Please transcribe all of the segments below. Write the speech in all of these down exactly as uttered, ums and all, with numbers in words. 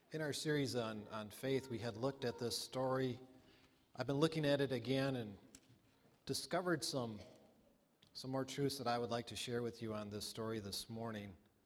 In our series on, on faith, we had looked at this story. I've been looking at it again and discovered some, some more truths that I would like to share with you on this story this morning.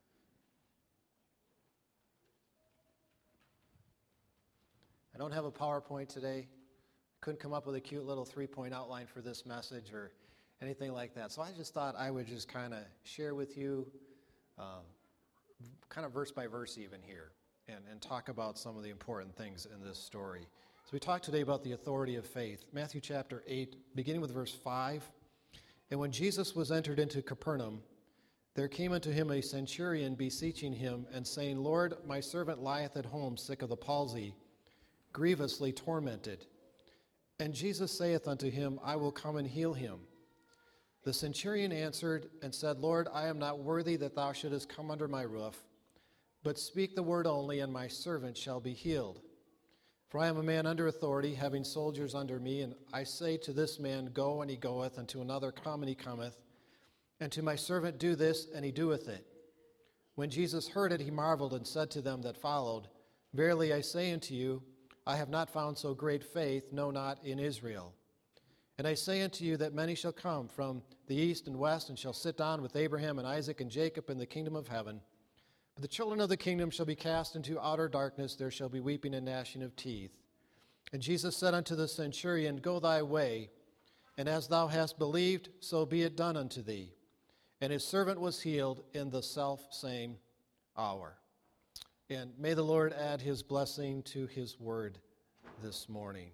I don't have a PowerPoint today. Couldn't come up with a cute little three-point outline for this message or anything like that. So I just thought I would just kind of share with you, uh, kind of verse by verse even here. And, and talk about some of the important things in this story. So we talked today about the authority of faith. Matthew chapter eight, beginning with verse five. And when Jesus was entered into Capernaum, there came unto him a centurion beseeching him, and saying, Lord, my servant lieth at home sick of the palsy, grievously tormented. And Jesus saith unto him, I will come and heal him. The centurion answered and said, Lord, I am not worthy that thou shouldest come under my roof, but speak the word only, and my servant shall be healed. For I am a man under authority, having soldiers under me, and I say to this man, Go, and he goeth, and to another, Come, and he cometh, and to my servant, Do this, and he doeth it. When Jesus heard it, he marveled, and said to them that followed, Verily I say unto you, I have not found so great faith, no, not in Israel. And I say unto you that many shall come from the east and west, and shall sit down with Abraham and Isaac and Jacob in the kingdom of heaven. But the children of the kingdom shall be cast into outer darkness, there shall be weeping and gnashing of teeth. And Jesus said unto the centurion, Go thy way, and as thou hast believed, so be it done unto thee. And his servant was healed in the selfsame hour. And may the Lord add his blessing to his word this morning.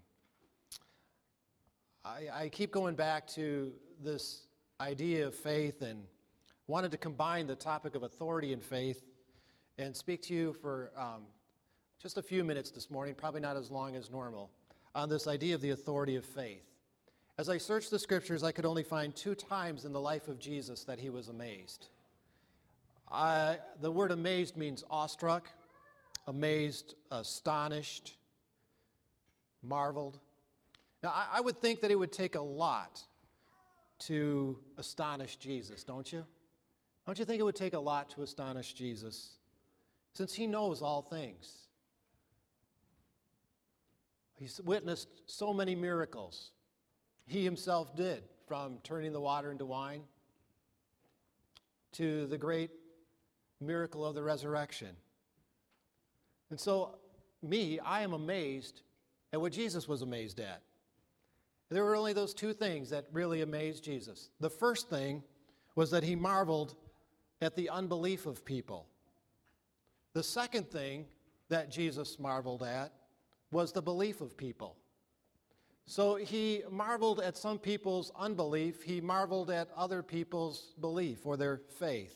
I, I keep going back to this idea of faith and wanted to combine the topic of authority and faith and speak to you for um, just a few minutes this morning, probably not as long as normal, on this idea of the authority of faith. As I searched the scriptures, I could only find two times in the life of Jesus that he was amazed. I, the word amazed means awestruck, amazed, astonished, marveled. Now, I, I would think that it would take a lot to astonish Jesus, don't you? Don't you think it would take a lot to astonish Jesus? Since he knows all things. He's witnessed so many miracles. He himself did, from turning the water into wine to the great miracle of the resurrection. And so, me, I am amazed at what Jesus was amazed at. There were only those two things that really amazed Jesus. The first thing was that he marveled at the unbelief of people. The second thing that Jesus marveled at was the belief of people. So he marveled at some people's unbelief. He marveled at other people's belief or their faith.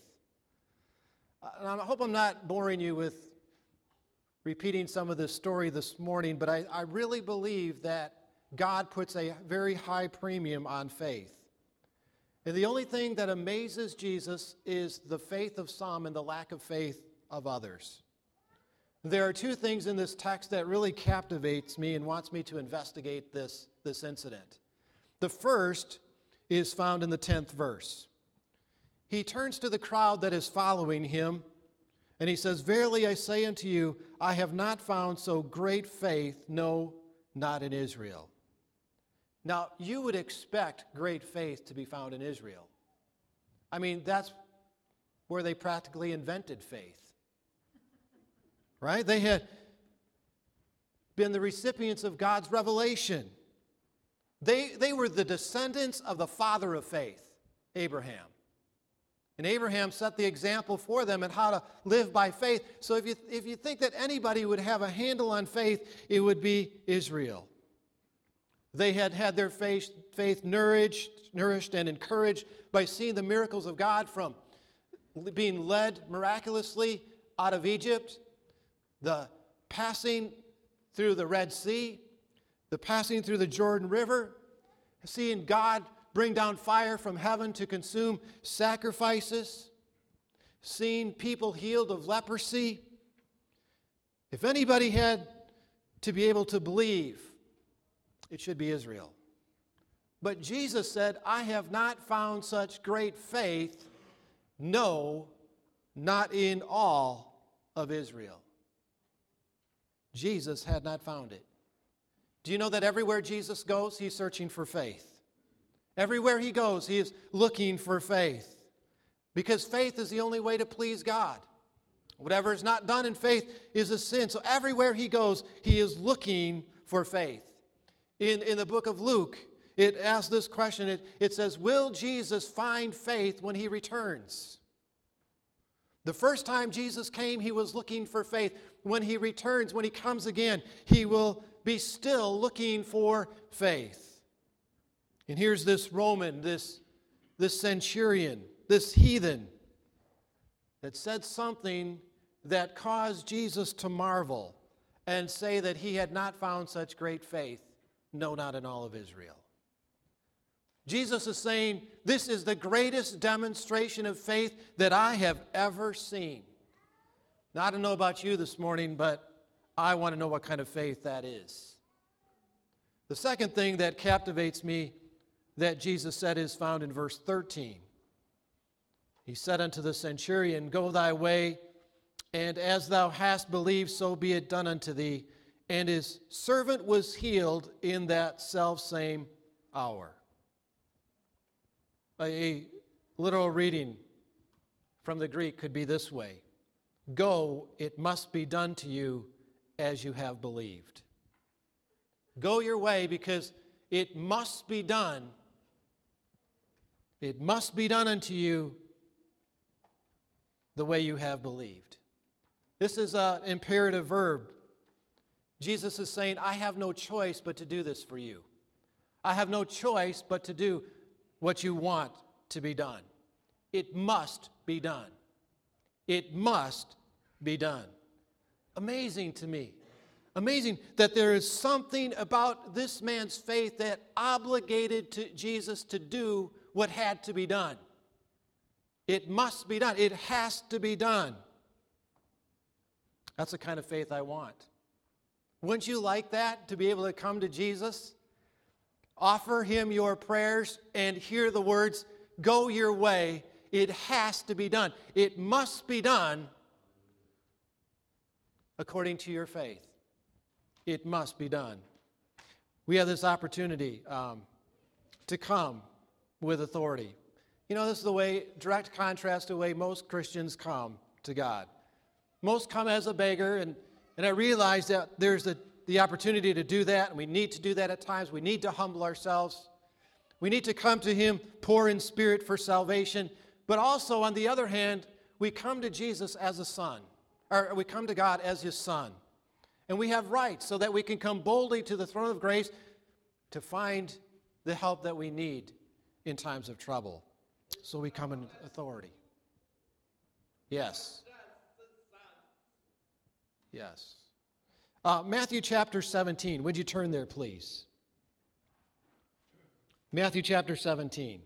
And I hope I'm not boring you with repeating some of this story this morning, but I, I really believe that God puts a very high premium on faith. And the only thing that amazes Jesus is the faith of some and the lack of faith of others. There are two things in this text that really captivates me and wants me to investigate this, this incident. The first is found in the tenth verse. He turns to the crowd that is following him, and he says, Verily I say unto you, I have not found so great faith, no, not in Israel. Now, you would expect great faith to be found in Israel. I mean, that's where they practically invented faith. Right? They had been the recipients of God's revelation. They, they were the descendants of the father of faith, Abraham. And Abraham set the example for them and how to live by faith. So if you, if you think that anybody would have a handle on faith, it would be Israel. They had had their faith, faith nourished, nourished and encouraged by seeing the miracles of God, from being led miraculously out of Egypt, the passing through the Red Sea, the passing through the Jordan River, seeing God bring down fire from heaven to consume sacrifices, seeing people healed of leprosy. If anybody had to be able to believe, it should be Israel. But Jesus said, I have not found such great faith, no, not in all of Israel. Jesus had not found it. Do you know that everywhere Jesus goes, he's searching for faith? Everywhere he goes, he is looking for faith. Because faith is the only way to please God. Whatever is not done in faith is a sin. So everywhere he goes, he is looking for faith. In, in the book of Luke, it asks this question. It, it says, will Jesus find faith when he returns? The first time Jesus came, he was looking for faith. When he returns, when he comes again, he will be still looking for faith. And here's this Roman, this, this centurion, this heathen, that said something that caused Jesus to marvel and say that he had not found such great faith, no, not in all of Israel. Jesus is saying, this is the greatest demonstration of faith that I have ever seen. Now, I don't know about you this morning, but I want to know what kind of faith that is. The second thing that captivates me that Jesus said is found in verse thirteen. He said unto the centurion, go thy way, and as thou hast believed, so be it done unto thee. And his servant was healed in that selfsame hour. A literal reading from the Greek could be this way. Go, it must be done to you as you have believed. Go your way because it must be done. It must be done unto you the way you have believed. This is an imperative verb. Jesus is saying, I have no choice but to do this for you. I have no choice but to do what you want to be done. It must be done. It must be done. Amazing to me. Amazing that there is something about this man's faith that obligated to Jesus to do what had to be done. It must be done. It has to be done. That's the kind of faith I want. Wouldn't you like that, to be able to come to Jesus, offer him your prayers, and hear the words, go your way, it has to be done. It must be done according to your faith. It must be done. We have this opportunity um, to come with authority. You know, this is the way, direct contrast to the way most Christians come to God. Most come as a beggar, and, and I realize that there's the, the opportunity to do that, and we need to do that at times. We need to humble ourselves. We need to come to him poor in spirit for salvation. But also, on the other hand, we come to Jesus as a son, or we come to God as his son. And we have rights so that we can come boldly to the throne of grace to find the help that we need in times of trouble. So we come in authority. Yes. Yes. Uh, Matthew chapter seventeen. Would you turn there, please? Matthew chapter seventeen.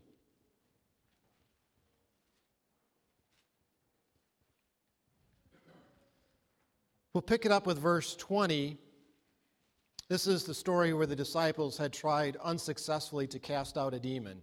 We'll pick it up with verse twenty. This is the story where the disciples had tried unsuccessfully to cast out a demon.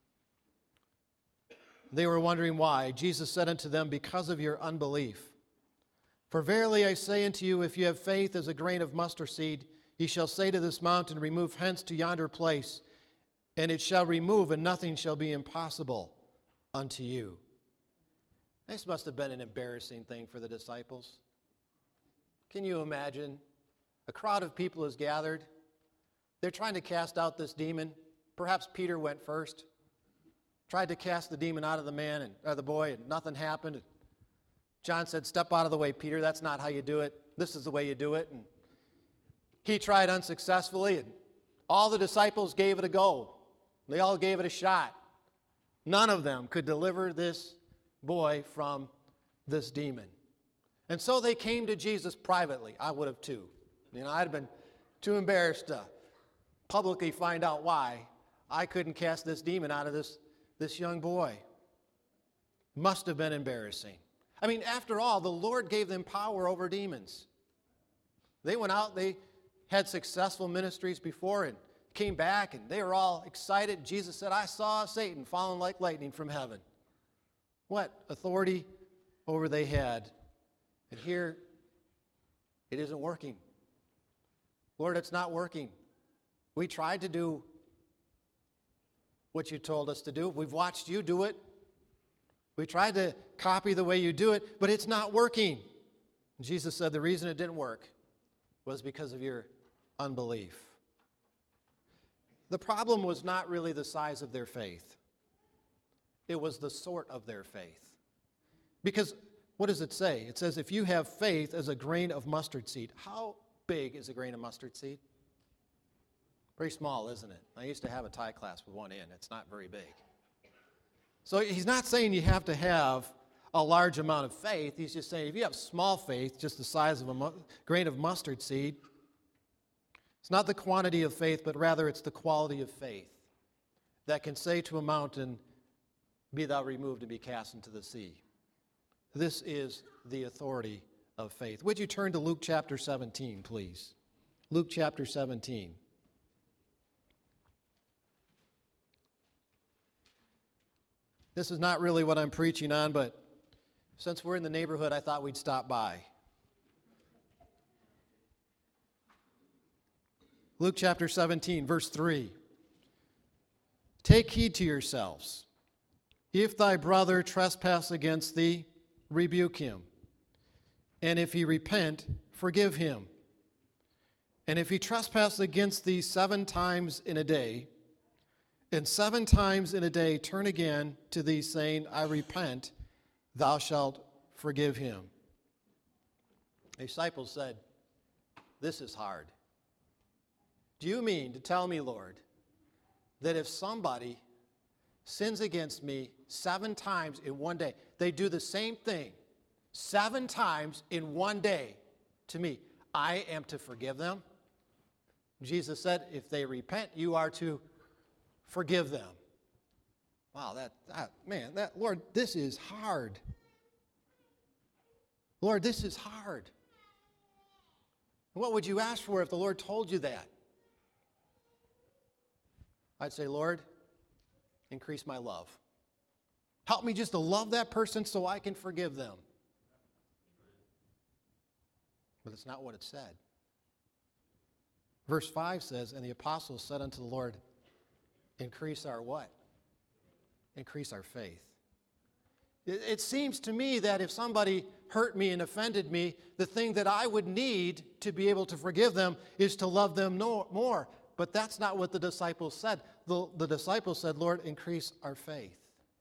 They were wondering why. Jesus said unto them, because of your unbelief. For verily I say unto you, if you have faith as a grain of mustard seed, ye shall say to this mountain, remove hence to yonder place, and it shall remove, and nothing shall be impossible unto you. This must have been an embarrassing thing for the disciples. Can you imagine? A crowd of people is gathered. They're trying to cast out this demon. Perhaps Peter went first. Tried to cast the demon out of the man and or the boy, and nothing happened. John said, step out of the way, Peter. That's not how you do it. This is the way you do it. And he tried unsuccessfully, and all the disciples gave it a go. They all gave it a shot. None of them could deliver this boy from this demon. And so they came to Jesus privately. I would have too. You know, I'd have been too embarrassed to publicly find out why I couldn't cast this demon out of this, this young boy. Must have been embarrassing. I mean, after all, the Lord gave them power over demons. They went out, they had successful ministries before and came back, and they were all excited. Jesus said, I saw Satan falling like lightning from heaven. What authority over they had. And here, it isn't working. Lord, it's not working. We tried to do what you told us to do. We've watched you do it. We tried to copy the way you do it, but it's not working. Jesus said the reason it didn't work was because of your unbelief. The problem was not really the size of their faith. It was the sort of their faith. Because what does it say? It says if you have faith as a grain of mustard seed. How big is a grain of mustard seed? Pretty small, isn't it? I used to have a Thai class with one in. It's not very big. So he's not saying you have to have a large amount of faith. He's just saying if you have small faith, just the size of a mu- grain of mustard seed, it's not the quantity of faith, but rather it's the quality of faith that can say to a mountain, be thou removed and be cast into the sea. This is the authority of faith. Would you turn to Luke chapter seventeen, please? Luke chapter seventeen. This is not really what I'm preaching on, but since we're in the neighborhood, I thought we'd stop by. Luke chapter seventeen, verse three. Take heed to yourselves. If thy brother trespass against thee, rebuke him. And if he repent, forgive him. And if he trespass against thee seven times in a day, and seven times in a day turn again to thee, saying, I repent, thou shalt forgive him. The disciples said, this is hard. Do you mean to tell me, Lord, that if somebody sins against me seven times in one day, they do the same thing seven times in one day to me, I am to forgive them? Jesus said, if they repent, you are to forgive them. Wow, that, that man, that Lord, this is hard. Lord, this is hard. What would you ask for if the Lord told you that? I'd say, Lord, increase my love. Help me just to love that person so I can forgive them. But it's not what it said. Verse five says, and the apostles said unto the Lord, increase our what? Increase our faith. It, it seems to me that if somebody hurt me and offended me, the thing that I would need to be able to forgive them is to love them no, more. But that's not what the disciples said. The, the disciples said, Lord, increase our faith.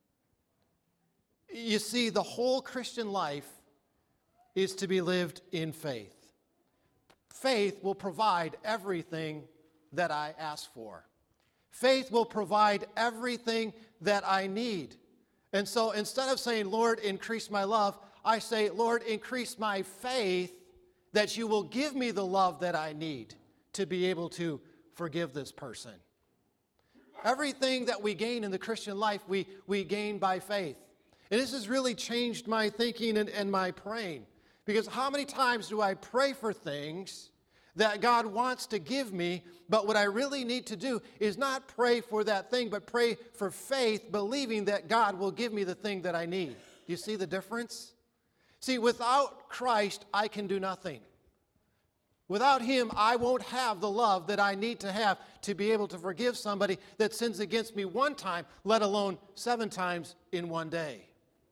You see, the whole Christian life is to be lived in faith. Faith will provide everything that I ask for. Faith will provide everything that I need. And so instead of saying, Lord, increase my love, I say, Lord, increase my faith that you will give me the love that I need to be able to forgive this person. Everything that we gain in the Christian life, we, we gain by faith. And this has really changed my thinking and, and my praying. Because how many times do I pray for things that God wants to give me, but what I really need to do is not pray for that thing, but pray for faith, believing that God will give me the thing that I need. Do you see the difference? See, without Christ, I can do nothing. Without him, I won't have the love that I need to have to be able to forgive somebody that sins against me one time, let alone seven times in one day.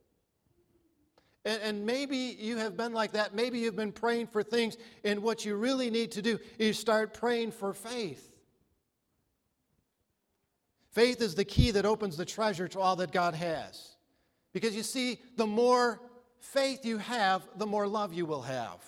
And, and maybe you have been like that. Maybe you've been praying for things, and what you really need to do is start praying for faith. Faith is the key that opens the treasure to all that God has. Because you see, the more faith you have, the more love you will have.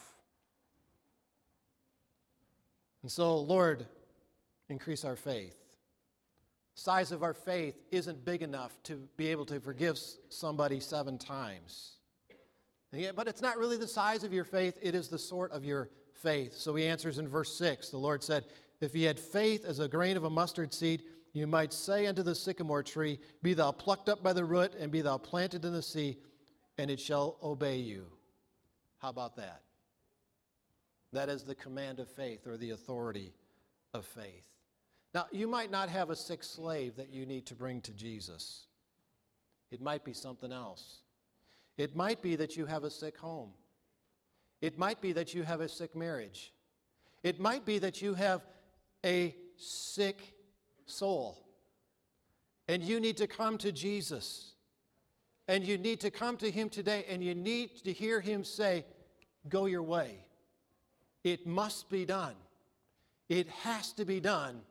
And so, Lord, increase our faith. The size of our faith isn't big enough to be able to forgive somebody seven times. But it's not really the size of your faith, it is the sort of your faith. So he answers in verse six, the Lord said, if ye had faith as a grain of a mustard seed, you might say unto the sycamore tree, be thou plucked up by the root, and be thou planted in the sea, and it shall obey you. How about that? That is the command of faith, or the authority of faith. Now, you might not have a sick slave that you need to bring to Jesus. It might be something else. It might be that you have a sick home. It might be that you have a sick marriage. It might be that you have a sick soul, and you need to come to Jesus, and you need to come to him today, and you need to hear him say, go your way. It must be done. It has to be done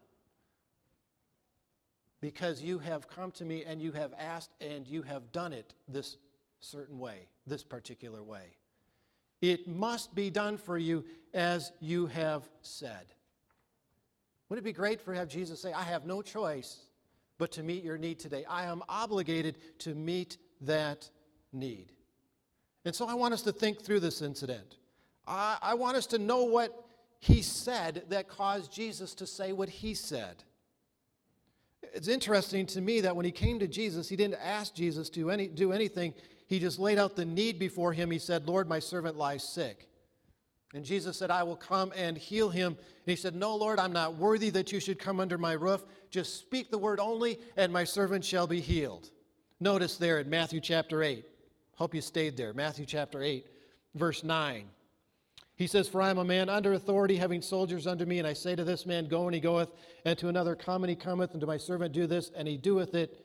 because you have come to me and you have asked and you have done it this certain way, this particular way. It must be done for you as you have said. Wouldn't it be great for have Jesus say, I have no choice but to meet your need today. I am obligated to meet that need. And so I want us to think through this incident. I, I want us to know what he said that caused Jesus to say what he said. It's interesting to me that when he came to Jesus, he didn't ask Jesus to any, do anything. He just laid out the need before him. He said, Lord, my servant lies sick. And Jesus said, I will come and heal him. And he said, no, Lord, I'm not worthy that you should come under my roof. Just speak the word only, and my servant shall be healed. Notice there in Matthew chapter eight. Hope you stayed there. Matthew chapter eight, verse nine. He says, for I am a man under authority, having soldiers under me, and I say to this man, go, and he goeth, and to another, come, and he cometh, and to my servant, do this, and he doeth it.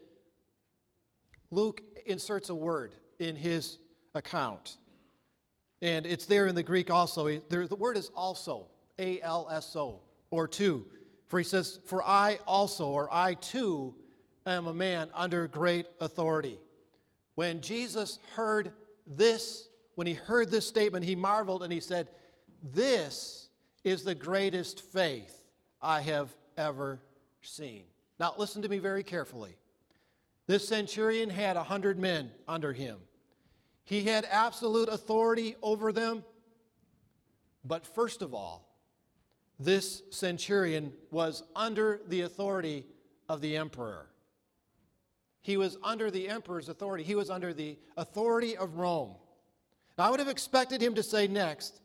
Luke inserts a word in his account, and it's there in the Greek also. There, the word is also, A L S O, or two. For he says, for I also, or I too, am a man under great authority. When Jesus heard this, when he heard this statement, he marveled, and he said, this is the greatest faith I have ever seen. Now, listen to me very carefully. This centurion had a hundred men under him. He had absolute authority over them. But first of all, this centurion was under the authority of the emperor. He was under the emperor's authority. He was under the authority of Rome. Now, I would have expected him to say next,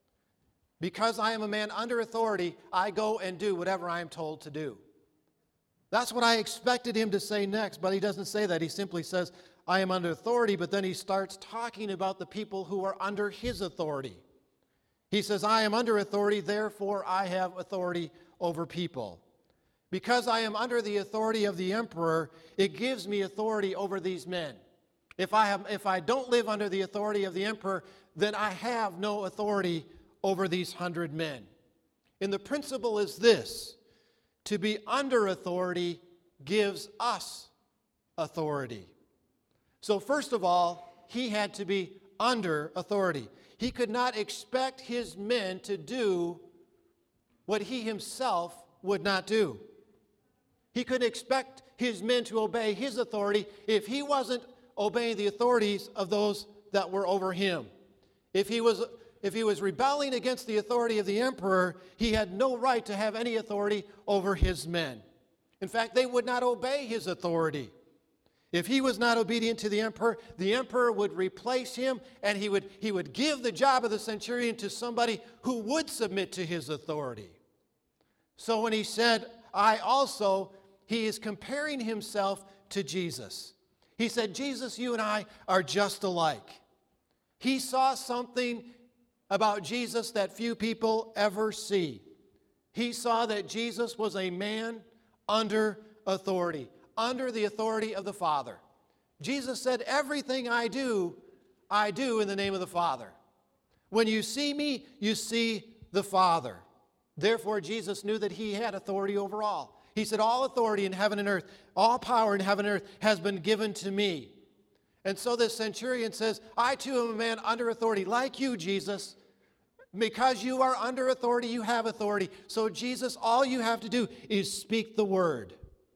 because I am a man under authority, I go and do whatever I am told to do. That's what I expected him to say next, but he doesn't say that. He simply says, I am under authority, but then he starts talking about the people who are under his authority. He says, I am under authority, therefore I have authority over people. Because I am under the authority of the emperor, it gives me authority over these men. If I have, if I don't live under the authority of the emperor, then I have no authority over these hundred men. And the principle is this: to be under authority gives us authority. So first of all, he had to be under authority. He could not expect his men to do what he himself would not do. He couldn't expect his men to obey his authority if he wasn't obeying the authorities of those that were over him. If he was if he was rebelling against the authority of the emperor, he had no right to have any authority over his men. In fact, they would not obey his authority. If he was not obedient to the emperor, the emperor would replace him, and he would, he would give the job of the centurion to somebody who would submit to his authority. So when he said, I also, he is comparing himself to Jesus. He said, Jesus, you and I are just alike. He saw something about Jesus that few people ever see. He saw that Jesus was a man under authority, under the authority of the Father. Jesus said, everything I do, I do in the name of the Father. When you see me, you see the Father. Therefore, Jesus knew that he had authority over all. He said, all authority in heaven and earth, all power in heaven and earth has been given to me. And so this centurion says, I too am a man under authority, like you, Jesus. Because you are under authority, you have authority. So Jesus, all you have to do is speak the word.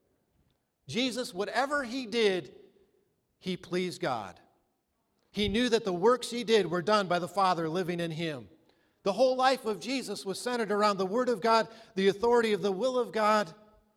Jesus, whatever he did, he pleased God. He knew that the works he did were done by the Father living in him. The whole life of Jesus was centered around the Word of God, the authority of the will of God.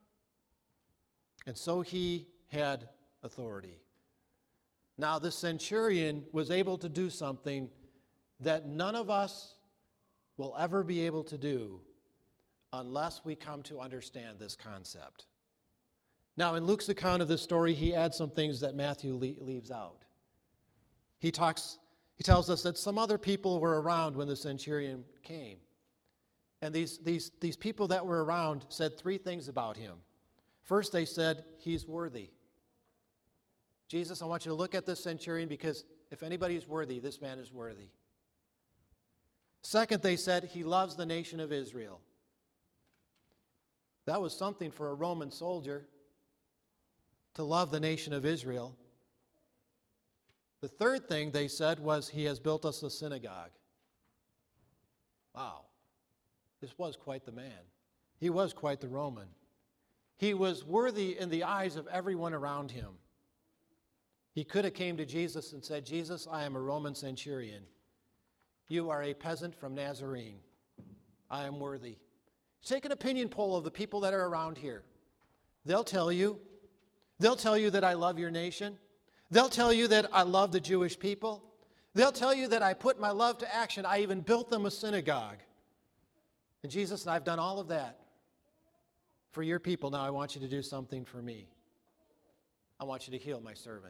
And so he had authority. Now, the centurion was able to do something that none of us will ever be able to do unless we come to understand this concept. Now, in Luke's account of this story, he adds some things that Matthew le- leaves out. He talks, he tells us that some other people were around when the centurion came. And these, these, these people that were around said three things about him. First, they said, he's worthy. Jesus, I want you to look at this centurion because if anybody is worthy, this man is worthy. Second, they said, he loves the nation of Israel. That was something for a Roman soldier to love the nation of Israel. The third thing they said was, he has built us a synagogue. Wow. This was quite the man. He was quite the Roman. He was worthy in the eyes of everyone around him. He could have came to Jesus and said, Jesus, I am a Roman centurion. You are a peasant from Nazarene. I am worthy. Take an opinion poll of the people that are around here. They'll tell you. They'll tell you that I love your nation. They'll tell you that I love the Jewish people. They'll tell you that I put my love to action. I even built them a synagogue. And Jesus, I've done all of that for your people. Now I want you to do something for me. I want you to heal my servant.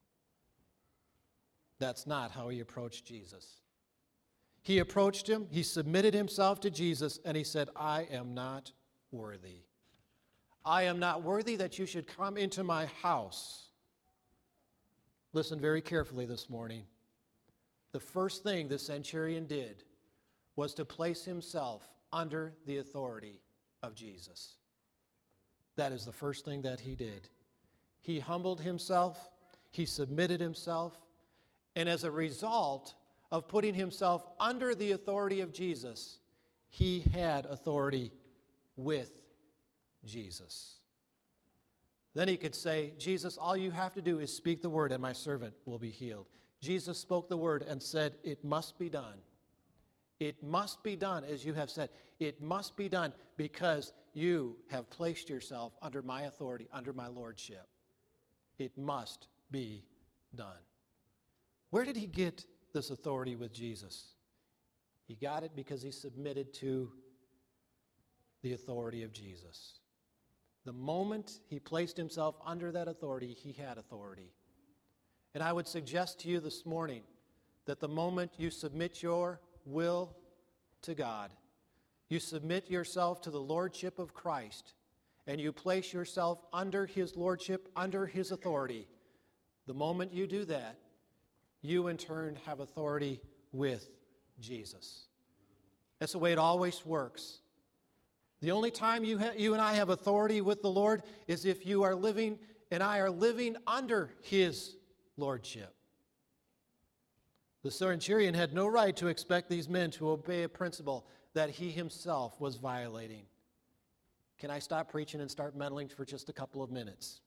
That's not how he approached Jesus. He approached him, he submitted himself to Jesus, and he said, I am not worthy. I am not worthy that you should come into my house. Listen very carefully this morning. The first thing the centurion did was to place himself under the authority of Jesus. That is the first thing that he did. He humbled himself, he submitted himself, and as a result of putting himself under the authority of Jesus, he had authority with Jesus. Then he could say, Jesus, all you have to do is speak the word and my servant will be healed. Jesus spoke the word and said, it must be done. It must be done as you have said. It must be done because you have placed yourself under my authority, under my lordship. It must be done. Where did he get this authority with Jesus? He got it because he submitted to the authority of Jesus. The moment he placed himself under that authority, he had authority. And I would suggest to you this morning that the moment you submit your will to God, you submit yourself to the lordship of Christ, and you place yourself under his lordship, under his authority, the moment you do that, you in turn have authority with Jesus. That's the way it always works. The only time you, ha- you and I have authority with the Lord is if you are living and I are living under his lordship. The centurion had no right to expect these men to obey a principle that he himself was violating. Can I stop preaching and start meddling for just a couple of minutes?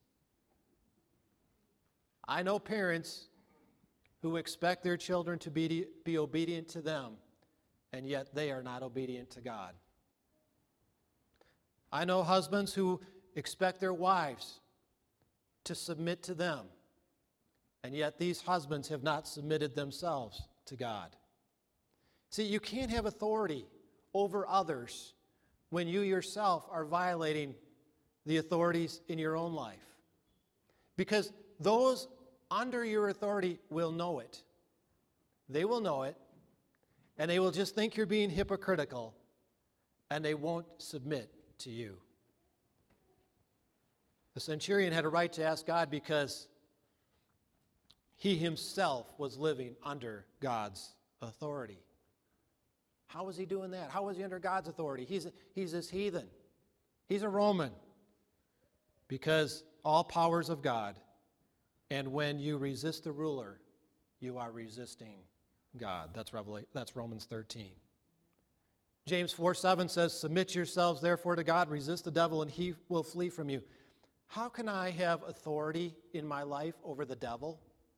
I know parents who expect their children to be, be obedient to them, and yet they are not obedient to God. I know husbands who expect their wives to submit to them, and yet these husbands have not submitted themselves to God. See, you can't have authority over others when you yourself are violating the authorities in your own life. Because those under your authority will know it. They will know it, and they will just think you're being hypocritical, and they won't submit to you. The centurion had a right to ask God because he himself was living under God's authority. How was he doing that? How was he under God's authority? He's, he's this heathen. He's a Roman. Because all powers of God. And when you resist the ruler, you are resisting God. That's Revelation, that's Romans thirteen. James four seven says, submit yourselves therefore to God, resist the devil, and he will flee from you. How can I have authority in my life over the devil?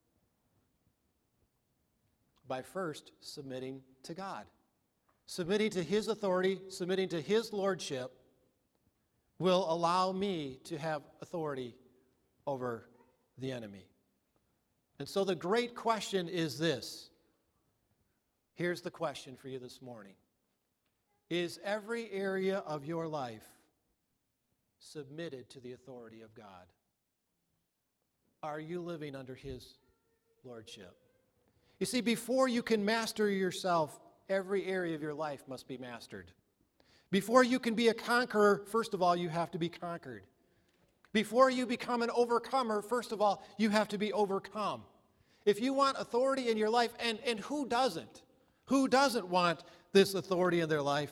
By first submitting to God. Submitting to his authority, submitting to his lordship will allow me to have authority over the enemy. And so the great question is this. Here's the question for you this morning. Is every area of your life submitted to the authority of God? Are you living under his lordship? You see, before you can master yourself, every area of your life must be mastered. Before you can be a conqueror, first of all, you have to be conquered. Before you become an overcomer, first of all, you have to be overcome. If you want authority in your life, and, and who doesn't? Who doesn't want this authority in their life?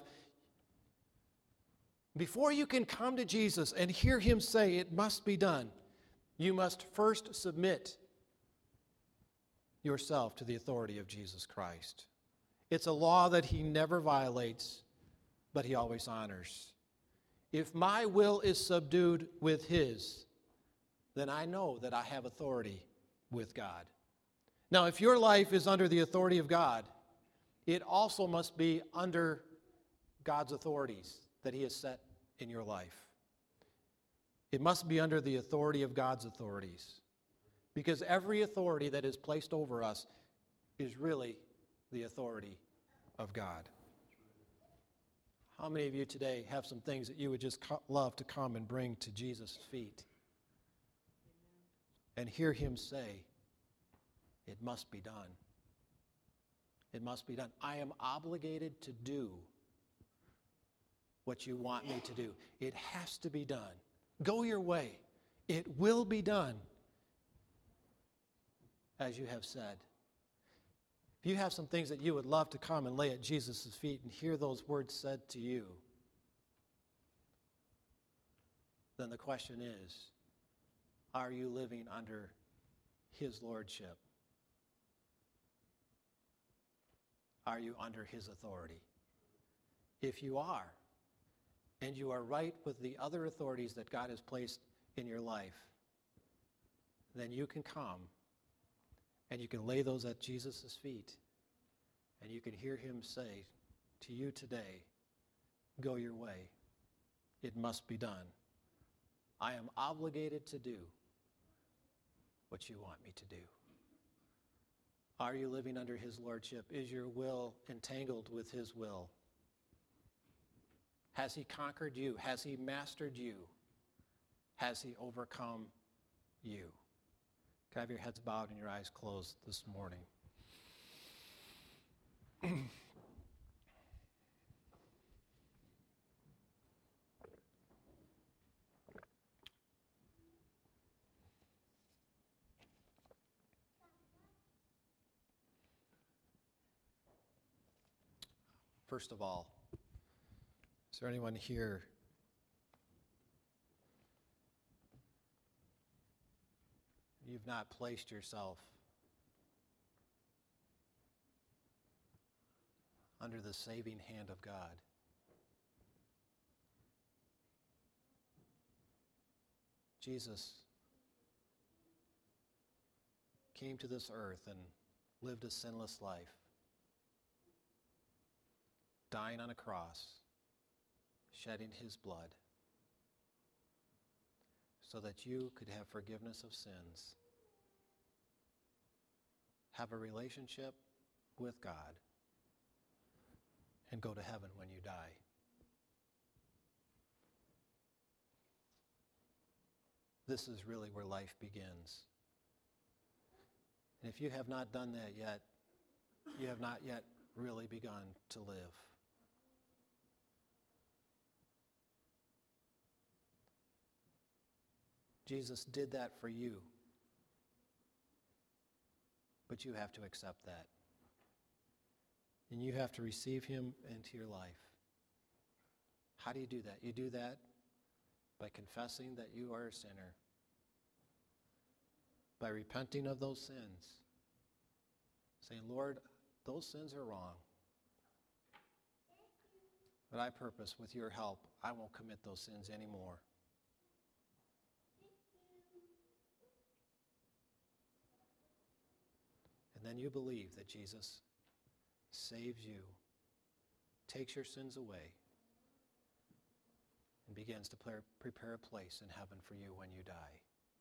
Before you can come to Jesus and hear him say it must be done, you must first submit yourself to the authority of Jesus Christ. It's a law that he never violates, but he always honors. If my will is subdued with his, then I know that I have authority with God. Now, if your life is under the authority of God, it also must be under God's authorities that he has set in your life. It must be under the authority of God's authorities. Because every authority that is placed over us is really the authority of God. How many of you today have some things that you would just co- love to come and bring to Jesus' feet and hear him say, it must be done. It must be done. I am obligated to do what you want me to do. It has to be done. Go your way. It will be done, as you have said. If you have some things that you would love to come and lay at Jesus' feet and hear those words said to you, then the question is, are you living under his lordship? Are you under his authority? If you are, and you are right with the other authorities that God has placed in your life, then you can come and you can lay those at Jesus' feet, and you can hear him say to you today, go your way. It must be done. I am obligated to do what you want me to do. Are you living under his lordship? Is your will entangled with his will? Has he conquered you? Has he mastered you? Has he overcome you? Can I have your heads bowed and your eyes closed this morning? First of all, is there anyone here you've not placed yourself under the saving hand of God? Jesus came to this earth and lived a sinless life, dying on a cross, shedding his blood, so that you could have forgiveness of sins, have a relationship with God, and go to heaven when you die. This is really where life begins. And if you have not done that yet, you have not yet really begun to live. Jesus did that for you, but you have to accept that. And you have to receive him into your life. How do you do that? You do that by confessing that you are a sinner, by repenting of those sins, saying, Lord, those sins are wrong, but I purpose with your help, I won't commit those sins anymore. And then you believe that Jesus saves you, takes your sins away, and begins to prepare a place in heaven for you when you die.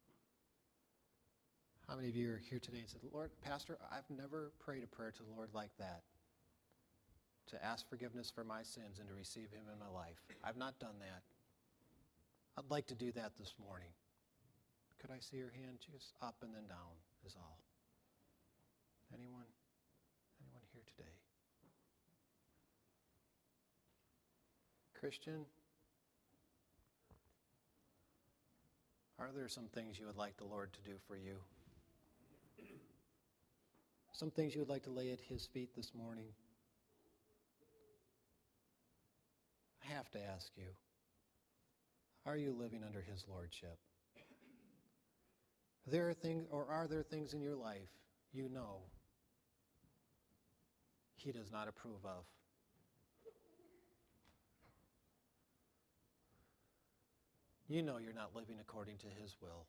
How many of you are here today and said, Lord, Pastor, I've never prayed a prayer to the Lord like that, to ask forgiveness for my sins and to receive him in my life? I've not done that. I'd like to do that this morning. Could I see your hand? Just up and then down is all. Anyone? Anyone here today? Christian, are there some things you would like the Lord to do for you? Some things you would like to lay at His feet this morning? I have to ask you, are you living under His lordship? There are things, or are there things in your life you know He does not approve of? You know you're not living according to His will.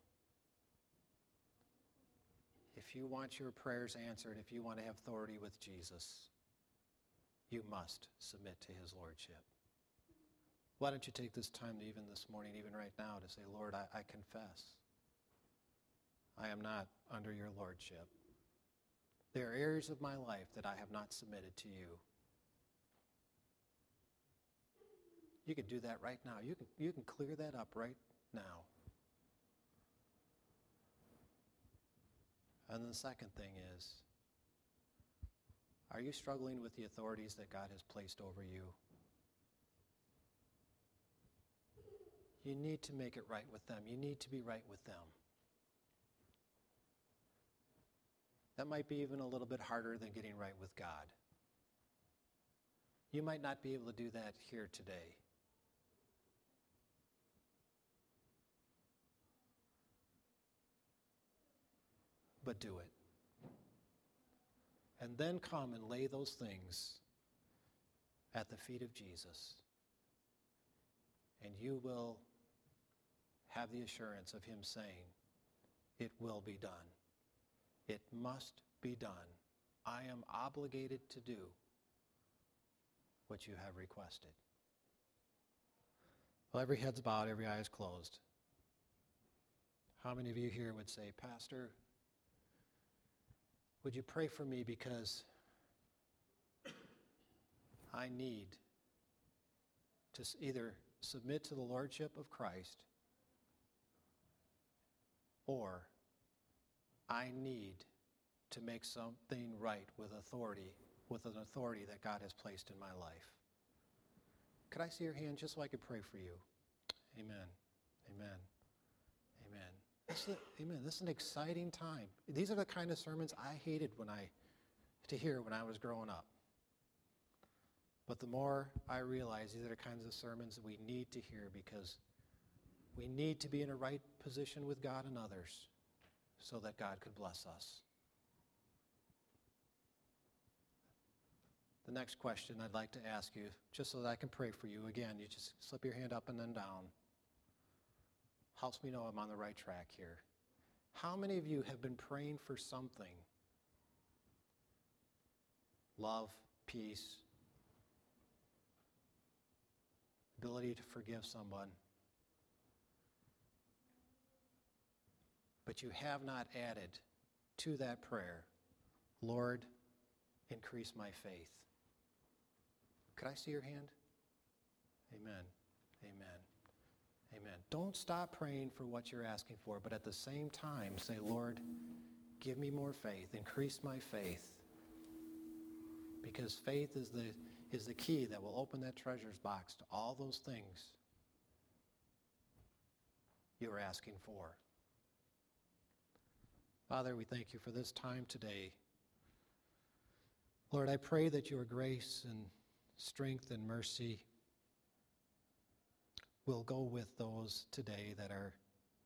If you want your prayers answered, if you want to have authority with Jesus, you must submit to His lordship. Why don't you take this time, to even this morning, even right now, to say, Lord, I, I confess I am not under your lordship. There are areas of my life that I have not submitted to you. You can do that right now. You can, you can clear that up right now. And the second thing is, are you struggling with the authorities that God has placed over you? You need to make it right with them. You need to be right with them. That might be even a little bit harder than getting right with God. You might not be able to do that here today. But do it. And then come and lay those things at the feet of Jesus. And you will have the assurance of Him saying, it will be done. It must be done. I am obligated to do what you have requested. Well, every head's bowed, every eye is closed. How many of you here would say, Pastor, would you pray for me because I need to either submit to the lordship of Christ, or I need to make something right with authority, with an authority that God has placed in my life? Could I see your hand just so I could pray for you? Amen. Amen. Amen. This is, amen. This is an exciting time. These are the kind of sermons I hated when I to hear when I was growing up. But the more I realize these are the kinds of sermons that we need to hear, because we need to be in a right position with God and others so that God could bless us. The next question I'd like to ask you, just so that I can pray for you, again, you just slip your hand up and then down. Helps me know I'm on the right track here. How many of you have been praying for something? Love, peace, ability to forgive someone. But you have not added to that prayer, Lord, increase my faith. Could I see your hand? Amen. Amen. Amen. Don't stop praying for what you're asking for, but at the same time say, Lord, give me more faith, increase my faith. Because faith is the, is the key that will open that treasures box to all those things you're asking for. Father, we thank you for this time today. Lord, I pray that your grace and strength and mercy will go with those today that are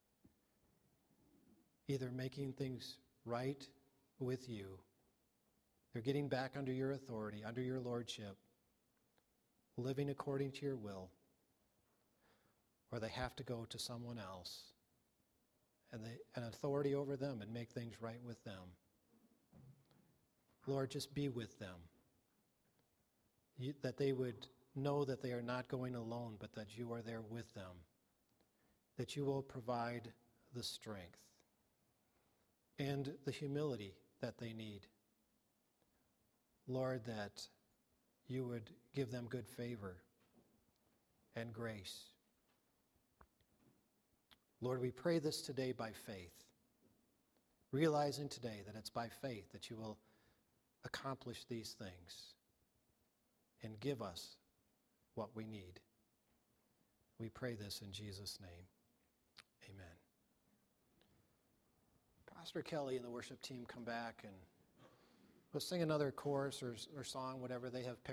either making things right with you, they're getting back under your authority, under your lordship, living according to your will, or they have to go to someone else and they, an authority over them and make things right with them. Lord, just be with them, you, that they would know that they are not going alone, but that you are there with them, that you will provide the strength and the humility that they need. Lord, that you would give them good favor and grace. Lord, we pray this today by faith, realizing today that it's by faith that you will accomplish these things and give us what we need. We pray this in Jesus' name. Amen. Pastor Kelly and the worship team come back and we'll sing another chorus or, or song, whatever they have picked.